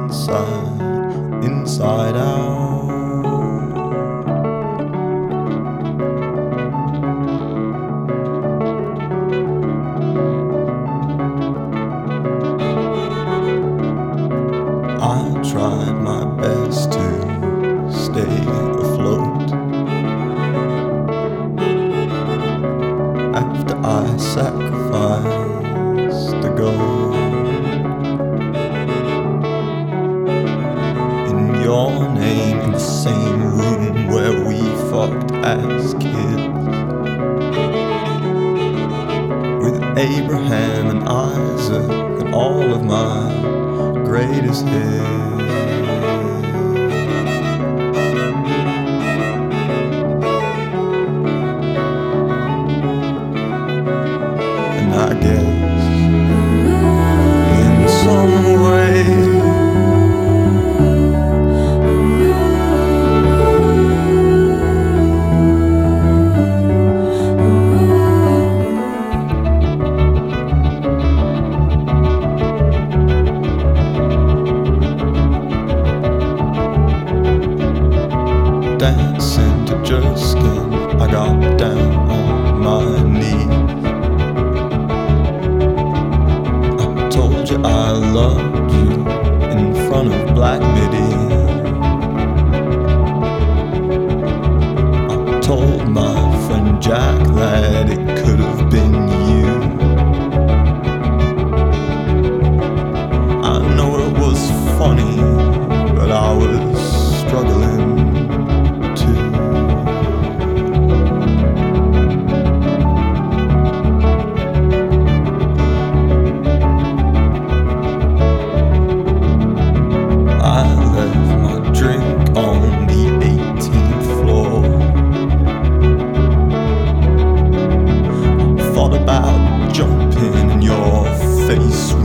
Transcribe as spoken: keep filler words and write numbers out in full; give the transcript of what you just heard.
inside, inside out. I tried my best to stay afloat after I sacrificed the gold. In your name, in the same room where we fucked as kids, with Abraham and Isaac and all of my greatest hits. And I guess in some way dancing to Just Skin, I got down on my knees. I told you I loved you in front of Black Midi. I told my friend Jack that it could have been you. I know it was funny, but I was struggling. Jumping in your face